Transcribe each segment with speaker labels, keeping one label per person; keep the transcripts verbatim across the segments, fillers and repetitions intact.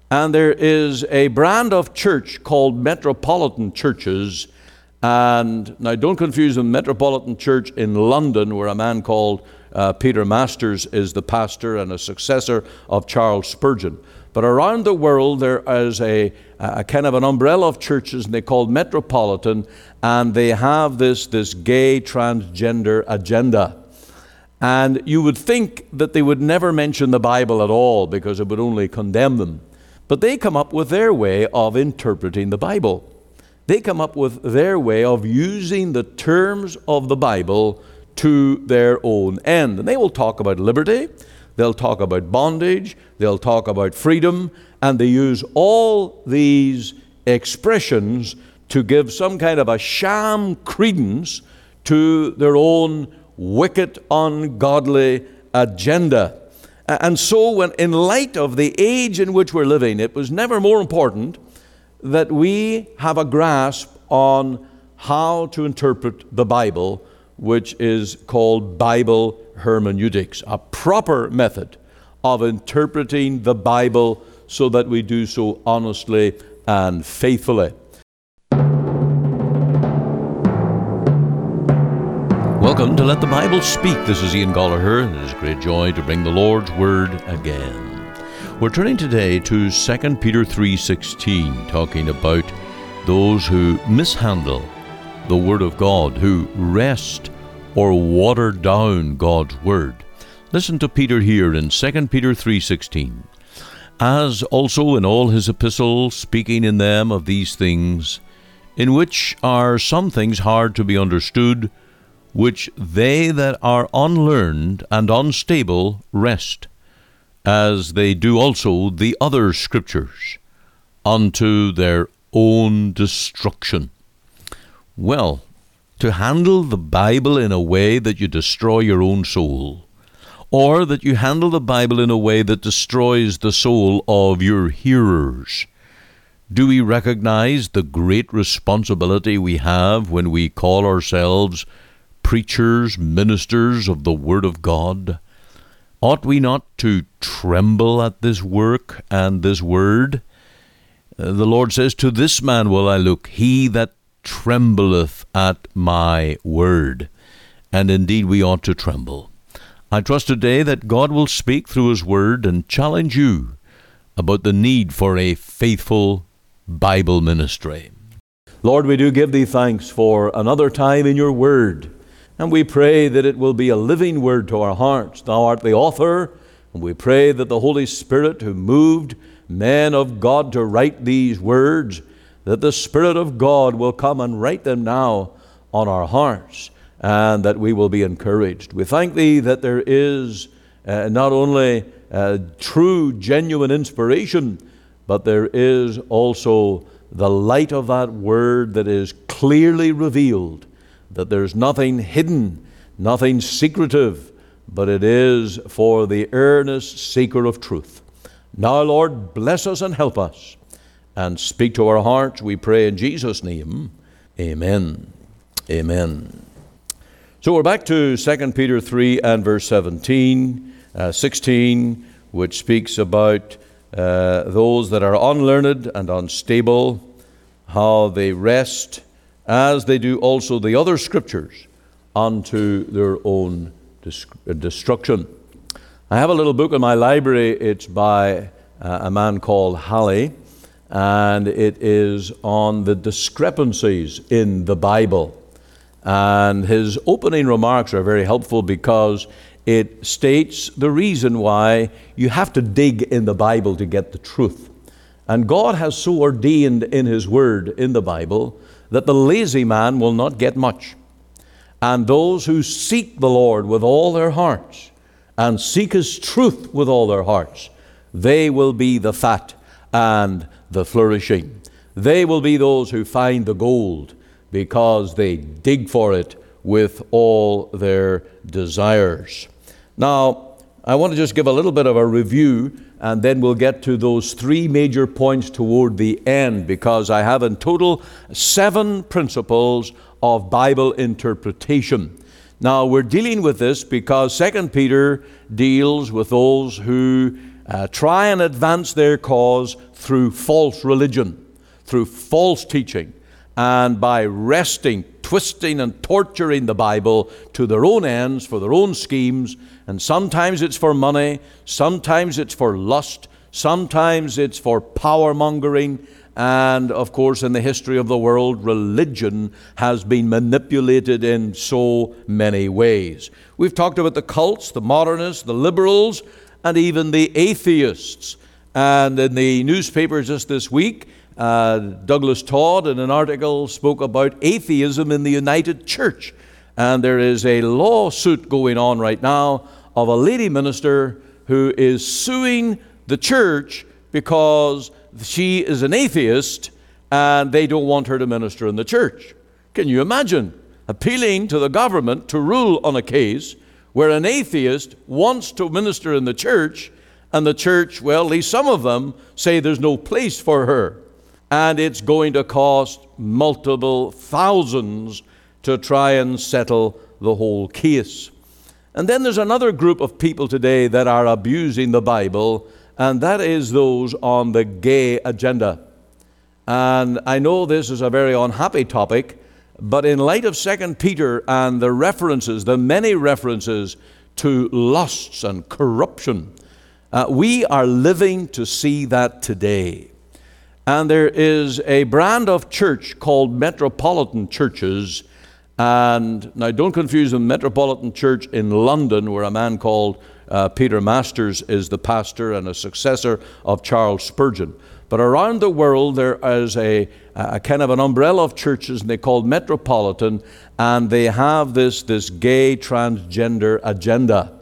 Speaker 1: And there is a brand of church called metropolitan churches. And now don't confuse the Metropolitan Church in London, where a man called uh, Peter Masters is the pastor and a successor of Charles Spurgeon. But around the world there is a, a kind of an umbrella of churches, and they call Metropolitan, and they have this, this gay transgender agenda. And you would think that they would never mention the Bible at all because it would only condemn them. But they come up with their way of interpreting the Bible. They come up with their way of using the terms of the Bible to their own end. And they will talk about liberty, they'll talk about bondage, they'll talk about freedom, and they use all these expressions to give some kind of a sham credence to their own wicked, ungodly agenda. And so when, in light of the age in which we're living, it was never more important that we have a grasp on how to interpret the Bible, which is called Bible hermeneutics, a proper method of interpreting the Bible so that we do so honestly and faithfully. Welcome to Let the Bible Speak. This is Ian Gallagher, and it is a great joy to bring the Lord's Word again. We're turning today to Second Peter three sixteen, talking about those who mishandle the Word of God, who wrest or water down God's Word. Listen to Peter here in Second Peter three sixteen. As also in all his epistles, speaking in them of these things, in which are some things hard to be understood, which they that are unlearned and unstable wrest, as they do also the other scriptures, unto their own destruction. Well, to handle the Bible in a way that you destroy your own soul, or that you handle the Bible in a way that destroys the soul of your hearers, do we recognize the great responsibility we have when we call ourselves preachers, ministers of the Word of God? Ought we not to tremble at this work and this word? Uh, the Lord says, "To this man will I look, he that trembleth at my word." And indeed we ought to tremble. I trust today that God will speak through his word and challenge you about the need for a faithful Bible ministry. Lord, we do give thee thanks for another time in your word. And we pray that it will be a living word to our hearts. Thou art the author, and we pray that the Holy Spirit who moved men of God to write these words, that the Spirit of God will come and write them now on our hearts, and that we will be encouraged. We thank thee that there is uh, not only uh, true, genuine inspiration, but there is also the light of that word that is clearly revealed, that there's nothing hidden, nothing secretive, but it is for the earnest seeker of truth. Now, Lord, bless us and help us, and speak to our hearts, we pray in Jesus' name. Amen. Amen. So we're back to Second Peter three and verse seventeen, uh, sixteen, which speaks about uh, those that are unlearned and unstable, how they wrest, as they do also the other scriptures, unto their own destruction. I have a little book in my library. It's by uh, a man called Halley, and it is on the discrepancies in the Bible. And his opening remarks are very helpful because it states the reason why you have to dig in the Bible to get the truth. And God has so ordained in his word in the Bible that the lazy man will not get much. And those who seek the Lord with all their hearts and seek his truth with all their hearts, they will be the fat and the flourishing. They will be those who find the gold because they dig for it with all their desires. Now, I want to just give a little bit of a review, and then we'll get to those three major points toward the end, because I have in total seven principles of Bible interpretation. Now, we're dealing with this because Second Peter deals with those who uh, try and advance their cause through false religion, through false teaching, and by wresting, twisting, and torturing the Bible to their own ends, for their own schemes. And sometimes it's for money, sometimes it's for lust, sometimes it's for power mongering. And of course, in the history of the world, religion has been manipulated in so many ways. We've talked about the cults, the modernists, the liberals, and even the atheists. And in the newspapers just this week, uh, Douglas Todd, in an article, spoke about atheism in the United Church. And there is a lawsuit going on right now of a lady minister who is suing the church because she is an atheist and they don't want her to minister in the church. Can you imagine appealing to the government to rule on a case where an atheist wants to minister in the church, and the church, well, at least some of them, say there's no place for her, and it's going to cost multiple thousands to try and settle the whole case. And then there's another group of people today that are abusing the Bible, and that is those on the gay agenda. And I know this is a very unhappy topic, but in light of Second Peter and the references, the many references to lusts and corruption, uh, we are living to see that today. And there is a brand of church called metropolitan churches. And now don't confuse the Metropolitan Church in London, where a man called uh, Peter Masters is the pastor and a successor of Charles Spurgeon. But around the world there is a, a kind of an umbrella of churches, and they call Metropolitan, and they have this, this gay transgender agenda.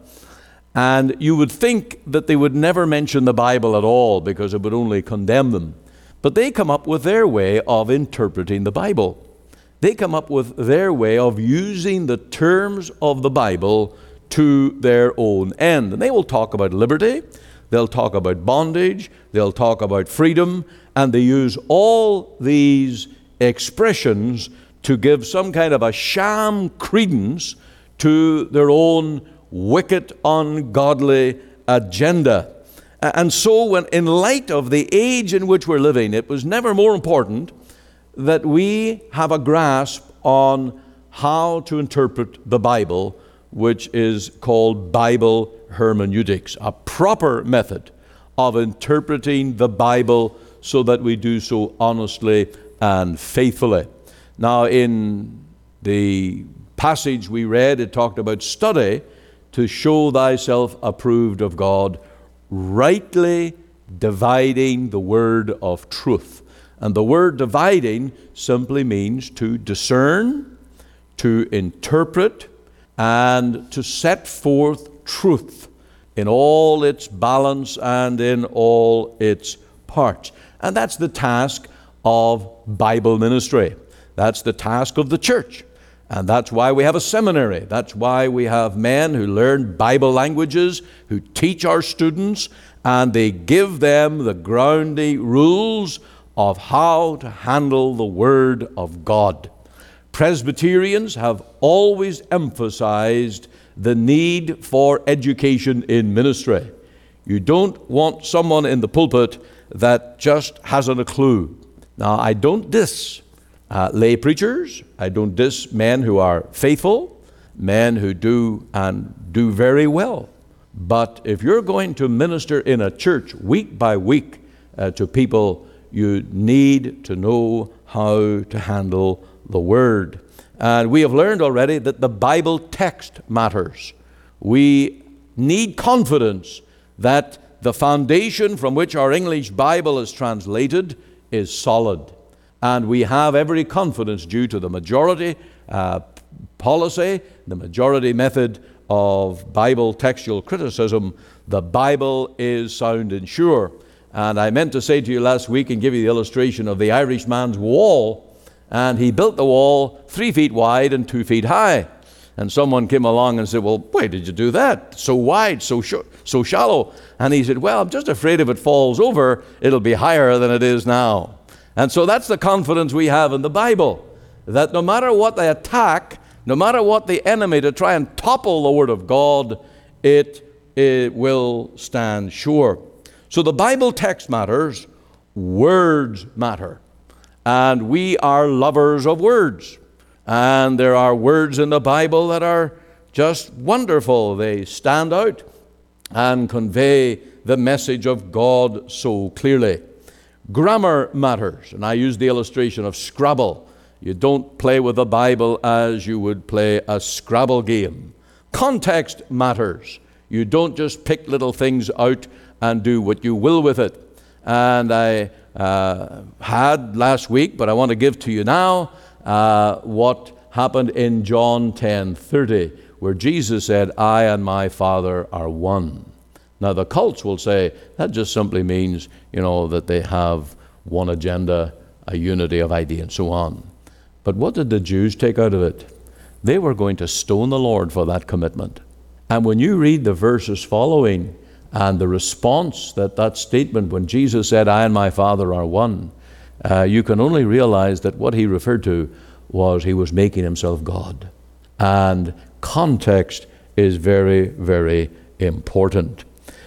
Speaker 1: And you would think that they would never mention the Bible at all because it would only condemn them. But they come up with their way of interpreting the Bible. They come up with their way of using the terms of the Bible to their own end. And they will talk about liberty, they'll talk about bondage, they'll talk about freedom, and they use all these expressions to give some kind of a sham credence to their own wicked, ungodly agenda. And so when, in light of the age in which we're living, it was never more important that we have a grasp on how to interpret the Bible, which is called Bible hermeneutics, a proper method of interpreting the Bible so that we do so honestly and faithfully. Now, in the passage we read, it talked about study to show thyself approved of God, rightly dividing the word of truth. And the word dividing simply means to discern, to interpret, and to set forth truth in all its balance and in all its parts. And that's the task of Bible ministry. That's the task of the church. And that's why we have a seminary. That's why we have men who learn Bible languages, who teach our students, and they give them the groundy rules of how to handle the Word of God. Presbyterians have always emphasized the need for education in ministry. You don't want someone in the pulpit that just hasn't a clue. Now, I don't diss uh, lay preachers. I don't diss men who are faithful, men who do and do very well. But if you're going to minister in a church week by week uh, to people, you need to know how to handle the Word. And we have learned already that the Bible text matters. We need confidence that the foundation from which our English Bible is translated is solid. And we have every confidence due to the majority uh, policy, the majority method of Bible textual criticism. The Bible is sound and sure. And I meant to say to you last week and give you the illustration of the Irishman's wall. And he built the wall three feet wide and two feet high. And someone came along and said, well, why did you do that? So wide, so sh- so shallow. And he said, well, I'm just afraid if it falls over, it'll be higher than it is now. And so that's the confidence we have in the Bible, that no matter what they attack, no matter what the enemy to try and topple the Word of God, it, it will stand sure. So the Bible text matters, words matter. And we are lovers of words. And there are words in the Bible that are just wonderful. They stand out and convey the message of God so clearly. Grammar matters, and I use the illustration of Scrabble. You don't play with the Bible as you would play a Scrabble game. Context matters. You don't just pick little things out and do what you will with it. And I uh, had last week, but I want to give to you now, uh, what happened in John ten thirty, where Jesus said, I and my Father are one. Now the cults will say that just simply means, you know, that they have one agenda, a unity of idea, and so on. But what did the Jews take out of it? They were going to stone the Lord for that commitment. And when you read the verses following and the response that that statement, when Jesus said, I and my Father are one, uh, you can only realize that what he referred to was he was making himself God. And context is very, very important.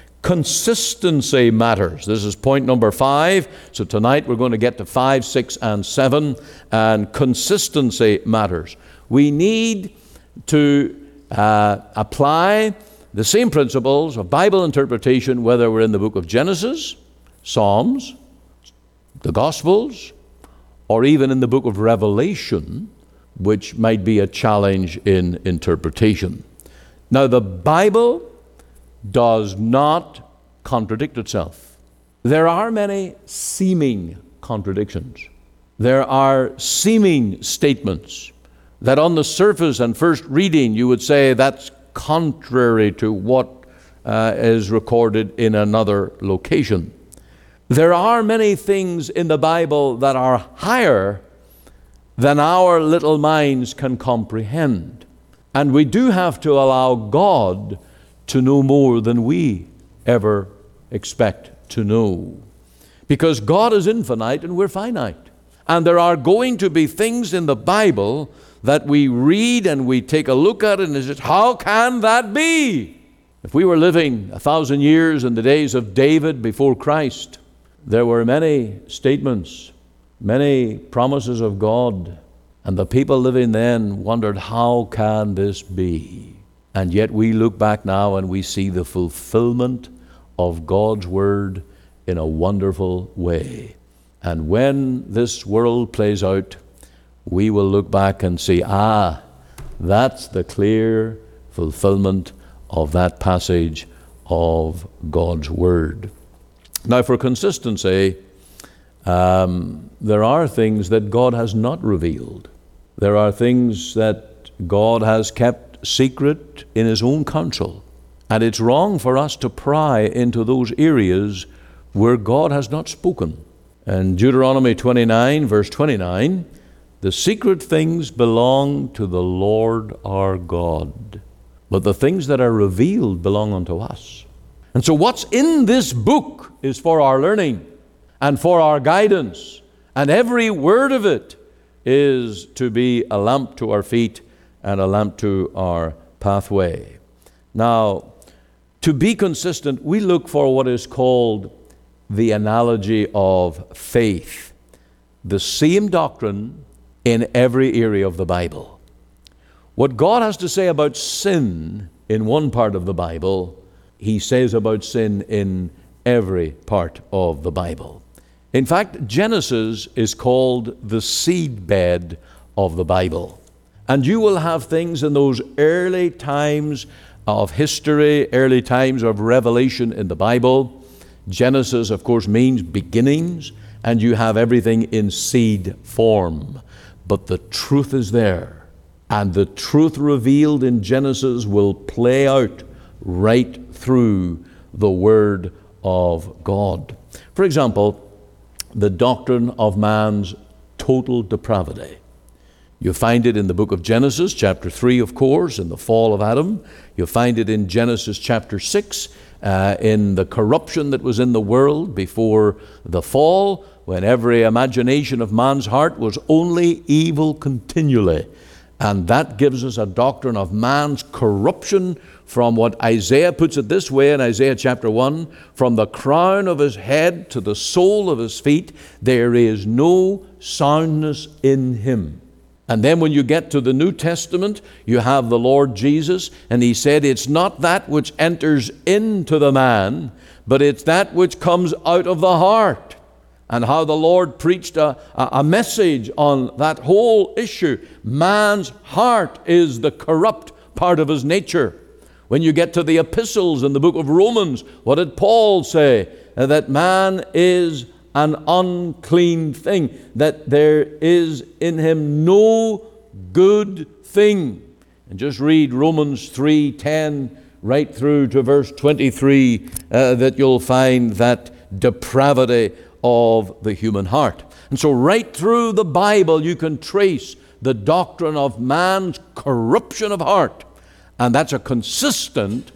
Speaker 1: Consistency matters. This is point number five. So tonight we're going to get to five, six, and seven. And consistency matters. We need to uh, apply the same principles of Bible interpretation, whether we're in the book of Genesis, Psalms, the Gospels, or even in the book of Revelation, which might be a challenge in interpretation. Now, the Bible does not contradict itself. There are many seeming contradictions. There are seeming statements that on the surface and first reading you would say that's contrary to what uh, is recorded in another location. There are many things in the Bible that are higher than our little minds can comprehend. And we do have to allow God to know more than we ever expect to know. Because God is infinite and we're finite. And there are going to be things in the Bible that we read and we take a look at and it's, how can that be? If we were living a thousand years in the days of David before Christ, there were many statements, many promises of God, and the people living then wondered, how can this be? And yet we look back now and we see the fulfillment of God's word in a wonderful way. And when this world plays out, we will look back and see, ah, that's the clear fulfillment of that passage of God's word. Now, for consistency, um, there are things that God has not revealed. There are things that God has kept secret in his own counsel. And it's wrong for us to pry into those areas where God has not spoken. And Deuteronomy twenty-nine, verse twenty-nine, the secret things belong to the Lord our God, but the things that are revealed belong unto us. And so what's in this book is for our learning and for our guidance. And every word of it is to be a lamp to our feet and a lamp to our pathway. Now, to be consistent, we look for what is called the analogy of faith. The same doctrine in every area of the Bible. What God has to say about sin in one part of the Bible, he says about sin in every part of the Bible. In fact, Genesis is called the seedbed of the Bible. And you will have things in those early times of history, early times of revelation in the Bible. Genesis, of course, means beginnings, and you have everything in seed form. But the truth is there, and the truth revealed in Genesis will play out right through the Word of God. For example, the doctrine of man's total depravity. You find it in the book of Genesis, chapter three, of course, in the fall of Adam. You find it in Genesis chapter six, uh, in the corruption that was in the world before the fall, when every imagination of man's heart was only evil continually. And that gives us a doctrine of man's corruption from what Isaiah puts it this way in Isaiah chapter one, from the crown of his head to the sole of his feet, there is no soundness in him. And then when you get to the New Testament, you have the Lord Jesus, and he said, it's not that which enters into the man, but it's that which comes out of the heart. And how the Lord preached a, a message on that whole issue. Man's heart is the corrupt part of his nature. When you get to the epistles in the book of Romans, what did Paul say? That man is an unclean thing, that there is in him no good thing. And just read Romans three ten right through to verse twenty-three, uh, that you'll find that depravity of the human heart. And so right through the Bible you can trace the doctrine of man's corruption of heart. And that's a consistent,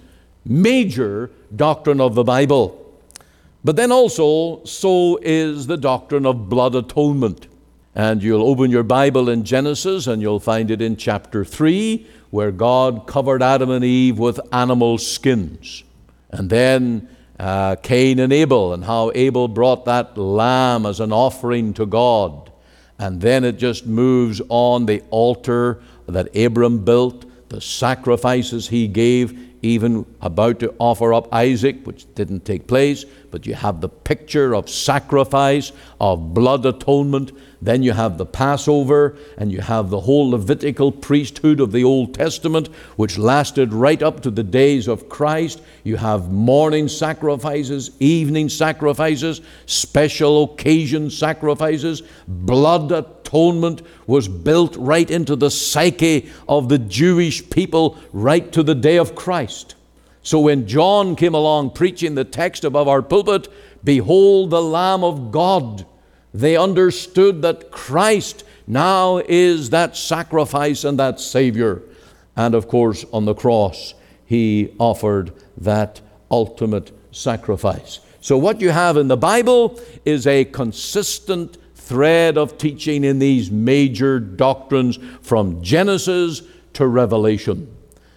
Speaker 1: major doctrine of the Bible. But then also, so is the doctrine of blood atonement. And you'll open your Bible in Genesis and you'll find it in chapter three, where God covered Adam and Eve with animal skins. And then uh, Cain and Abel, and how Abel brought that lamb as an offering to God. And then it just moves on, the altar that Abram built, the sacrifices he gave, even about to offer up Isaac, which didn't take place, but you have the picture of sacrifice, of blood atonement. Then you have the Passover, and you have the whole Levitical priesthood of the Old Testament, which lasted right up to the days of Christ. You have morning sacrifices, evening sacrifices, special occasion sacrifices. Blood atonement was built right into the psyche of the Jewish people right to the day of Christ. So when John came along preaching the text above our pulpit, behold the Lamb of God, they understood that Christ now is that sacrifice and that Savior. And of course, on the cross, he offered that ultimate sacrifice. So what you have in the Bible is a consistent thread of teaching in these major doctrines from Genesis to Revelation.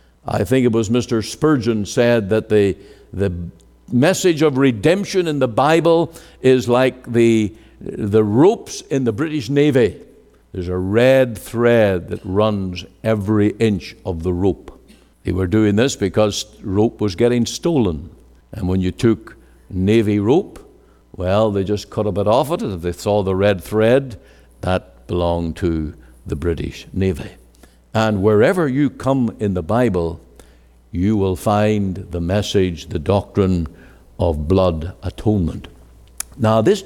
Speaker 1: I think it was Mister Spurgeon said that the, the message of redemption in the Bible is like the The ropes in the British Navy. There's a red thread that runs every inch of the rope. They were doing this because rope was getting stolen. And when you took Navy rope, well, they just cut a bit off it. If they saw the red thread, that belonged to the British Navy. And wherever you come in the Bible, you will find the message, the doctrine of blood atonement. Now, this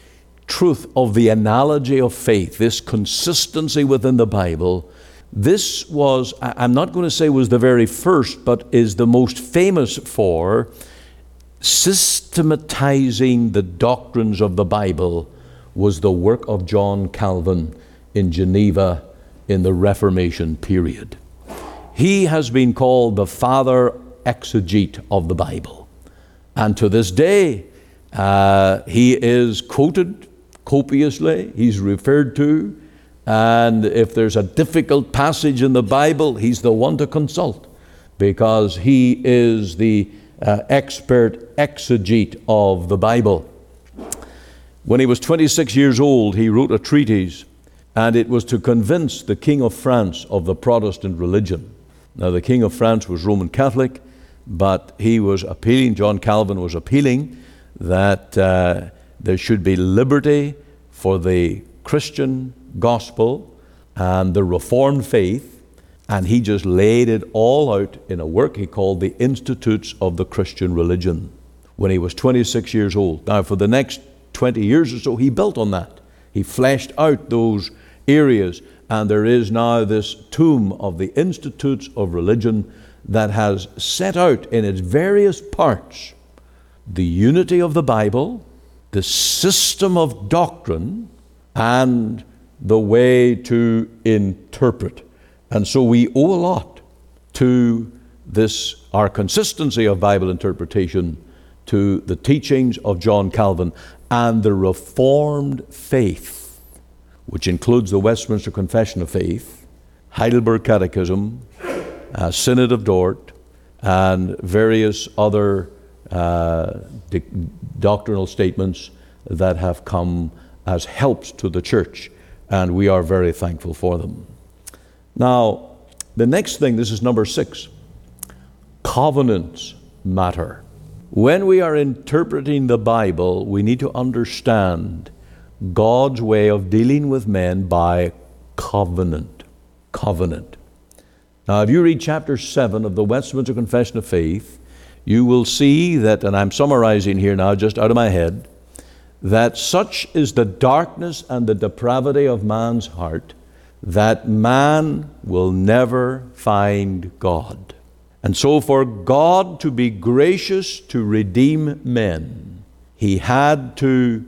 Speaker 1: truth of the analogy of faith, this consistency within the Bible, this was, I'm not going to say was the very first, but is the most famous for systematizing the doctrines of the Bible, was the work of John Calvin in Geneva in the Reformation period. He has been called the father exegete of the Bible. And to this day, uh, he is quoted copiously, he's referred to, and if there's a difficult passage in the Bible, he's the one to consult, because he is the uh, expert exegete of the Bible. When he was twenty-six years old, he wrote a treatise, and it was to convince the King of France of the Protestant religion. Now, the King of France was Roman Catholic, but he was appealing, John Calvin was appealing that uh, there should be liberty for the Christian gospel and the Reformed faith, and he just laid it all out in a work he called the Institutes of the Christian Religion when he was twenty-six years old. Now, for the next twenty years or so, he built on that. He fleshed out those areas, and there is now this tome of the Institutes of Religion that has set out in its various parts the unity of the Bible, the system of doctrine, and the way to interpret. And so we owe a lot to this, our consistency of Bible interpretation, to the teachings of John Calvin and the Reformed faith, which includes the Westminster Confession of Faith, Heidelberg Catechism, uh, Synod of Dort, and various other uh, di- doctrinal statements that have come as helps to the church, and we are very thankful for them. Now, the next thing, this is number six, covenants matter. When we are interpreting the Bible, we need to understand God's way of dealing with men by covenant. Covenant. Now, if you read chapter seven of the Westminster Confession of Faith, you will see that, and I'm summarizing here now just out of my head, that such is the darkness and the depravity of man's heart that man will never find God. And so for God to be gracious to redeem men, he had to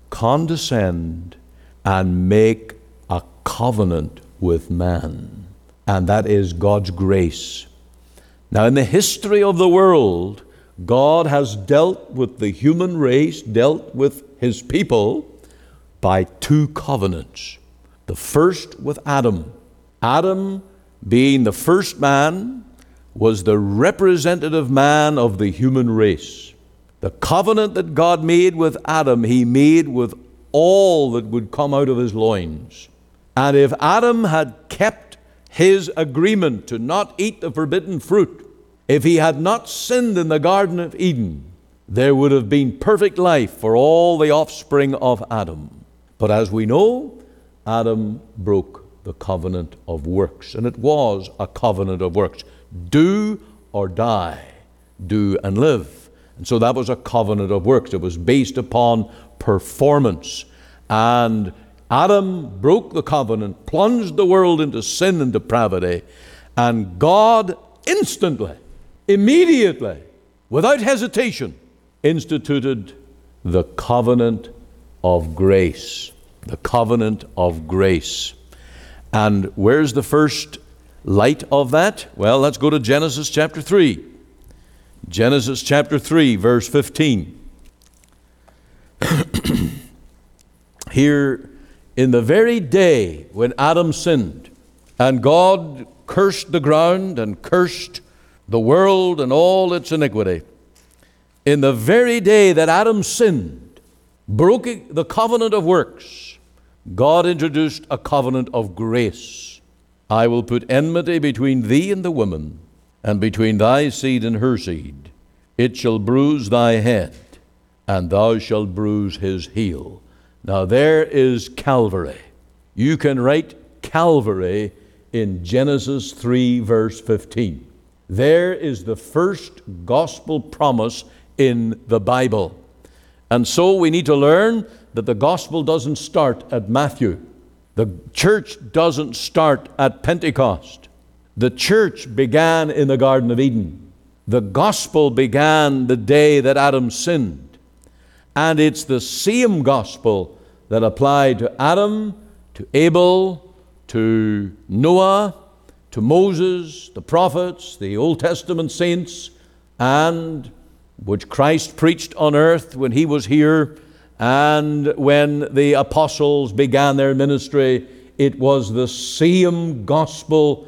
Speaker 1: condescend and make a covenant with man. And that is God's grace. Now, in the history of the world, God has dealt with the human race, dealt with his people by two covenants. The first with Adam. Adam, being the first man, was the representative man of the human race. The covenant that God made with Adam, he made with all that would come out of his loins. And if Adam had kept his agreement to not eat the forbidden fruit, if he had not sinned in the Garden of Eden, there would have been perfect life for all the offspring of Adam. But as we know, Adam broke the covenant of works, and it was a covenant of works. Do or die, do and live. And so that was a covenant of works. It was based upon performance. And Adam broke the covenant, plunged the world into sin and depravity, and God instantly, immediately, without hesitation, instituted the covenant of grace. The covenant of grace. And where's the first light of that? Well, let's go to Genesis chapter three. Genesis chapter three, verse fifteen. Here, in the very day when Adam sinned, and God cursed the ground and cursed the world and all its iniquity, in the very day that Adam sinned, broke the covenant of works, God introduced a covenant of grace. I will put enmity between thee and the woman, and between thy seed and her seed. It shall bruise thy head, and thou shalt bruise his heel. Now there is Calvary. You can write Calvary in Genesis three, verse fifteen. There is the first gospel promise in the Bible. And so we need to learn that the gospel doesn't start at Matthew. The church doesn't start at Pentecost. The church began in the Garden of Eden. The gospel began the day that Adam sinned. And it's the same gospel that applied to Adam, to Abel, to Noah, to Moses, the prophets, the Old Testament saints, and which Christ preached on earth when he was here, and when the apostles began their ministry. It was the same gospel,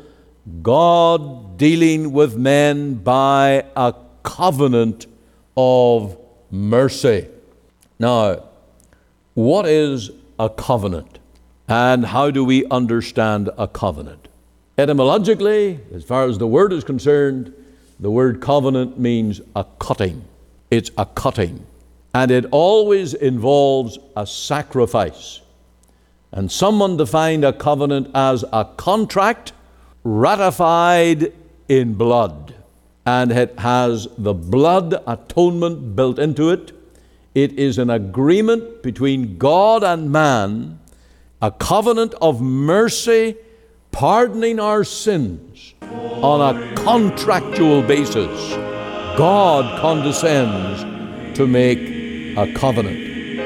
Speaker 1: God dealing with men by a covenant of mercy. Now, what is a covenant? And how do we understand a covenant? Etymologically, as far as the word is concerned, the word covenant means a cutting. It's a cutting. And it always involves a sacrifice. And someone defined a covenant as a contract ratified in blood. And it has the blood atonement built into it. It is an agreement between God and man, a covenant of mercy, pardoning our sins on a contractual basis. God condescends to make a covenant.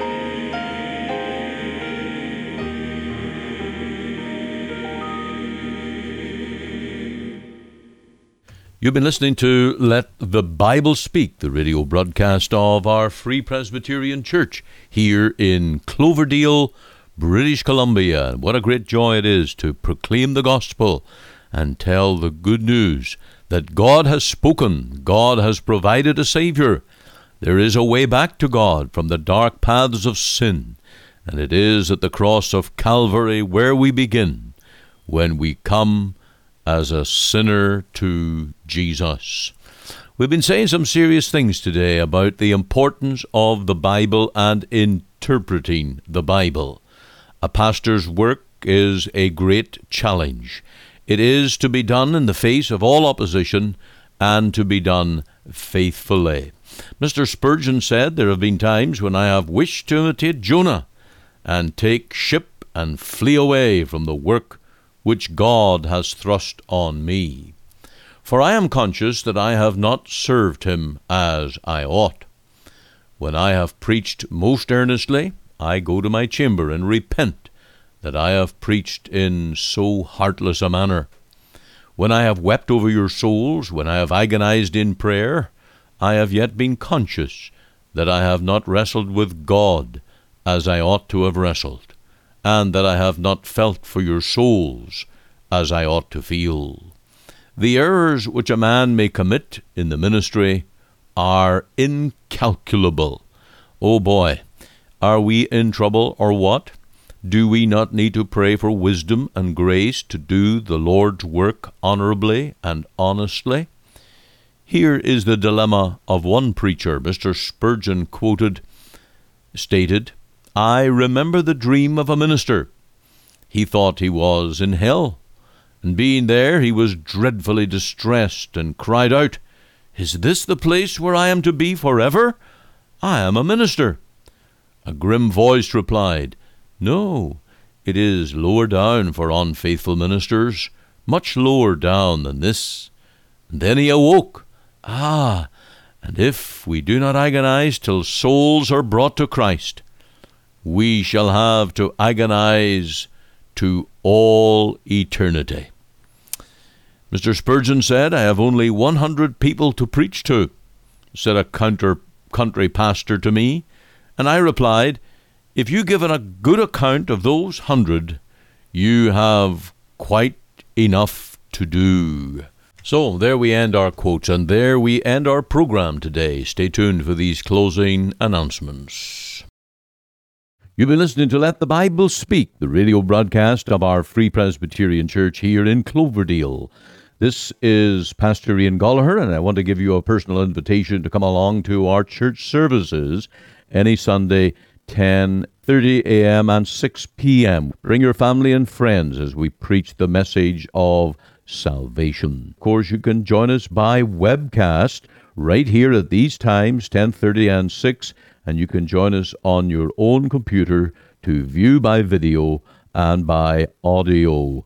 Speaker 1: You've been listening to Let the Bible Speak, the radio broadcast of our Free Presbyterian Church here in Cloverdale, British Columbia. What a great joy it is to proclaim the gospel and tell the good news that God has spoken, God has provided a Savior. There is a way back to God from the dark paths of sin, and it is at the cross of Calvary where we begin, when we come as a sinner to Jesus. We've been saying some serious things today about the importance of the Bible and interpreting the Bible. A pastor's work is a great challenge. It is to be done in the face of all opposition and to be done faithfully. Mister Spurgeon said, "There have been times when I have wished to imitate Jonah and take ship and flee away from the work which God has thrust on me. For I am conscious that I have not served him as I ought. When I have preached most earnestly, I go to my chamber and repent that I have preached in so heartless a manner. When I have wept over your souls, when I have agonized in prayer, I have yet been conscious that I have not wrestled with God as I ought to have wrestled, and that I have not felt for your souls as I ought to feel. The errors which a man may commit in the ministry are incalculable. Oh boy, are we in trouble or what? Do we not need to pray for wisdom and grace to do the Lord's work honorably and honestly? Here is the dilemma of one preacher. Mister Spurgeon quoted, stated, "I remember the dream of a minister. He thought he was in hell, and being there he was dreadfully distressed and cried out, 'Is this the place where I am to be forever? I am a minister.' A grim voice replied, 'No, it is lower down for unfaithful ministers, much lower down than this.' And then he awoke. Ah, and if we do not agonize till souls are brought to Christ, we shall have to agonize to all eternity." Mister Spurgeon said, "I have only one hundred people to preach to," said a counter country pastor to me, and I replied, "If you give a good account of those hundred, you have quite enough to do." So there we end our quotes, and there we end our program today. Stay tuned for these closing announcements. You've been listening to Let the Bible Speak, the radio broadcast of our Free Presbyterian Church here in Cloverdale. This is Pastor Ian Gallagher, and I want to give you a personal invitation to come along to our church services any Sunday, ten thirty a.m. and six p.m. Bring your family and friends as we preach the message of salvation. Of course, you can join us by webcast right here at these times, ten thirty and six, and you can join us on your own computer to view by video and by audio.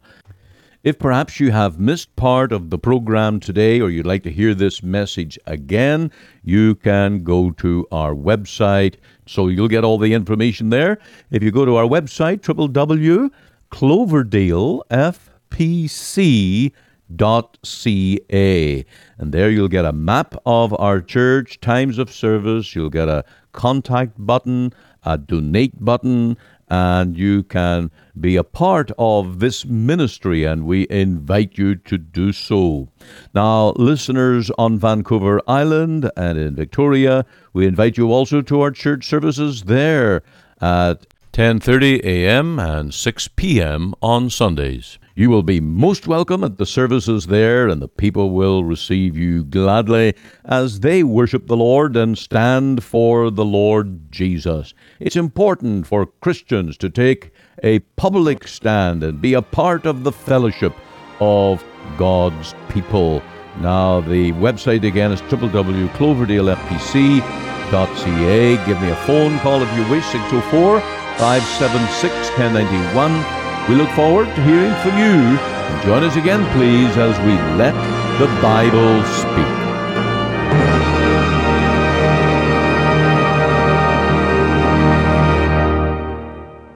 Speaker 1: If perhaps you have missed part of the program today, or you'd like to hear this message again, you can go to our website, so you'll get all the information there. If you go to our website, w w w dot cloverdale f p c dot c a, and there you'll get a map of our church, times of service, you'll get a contact button, a donate button, and you can be a part of this ministry, and we invite you to do so. Now, listeners on Vancouver Island and in Victoria, we invite you also to our church services there at ten thirty a.m. and six p.m. on Sundays. You will be most welcome at the services there, and the people will receive you gladly as they worship the Lord and stand for the Lord Jesus. It's important for Christians to take a public stand and be a part of the fellowship of God's people. Now, the website again is w w w dot cloverdale f p c dot c a. Give me a phone call if you wish, six oh four, five seven six, one oh nine one. We look forward to hearing from you. And join us again, please, as we let the Bible speak.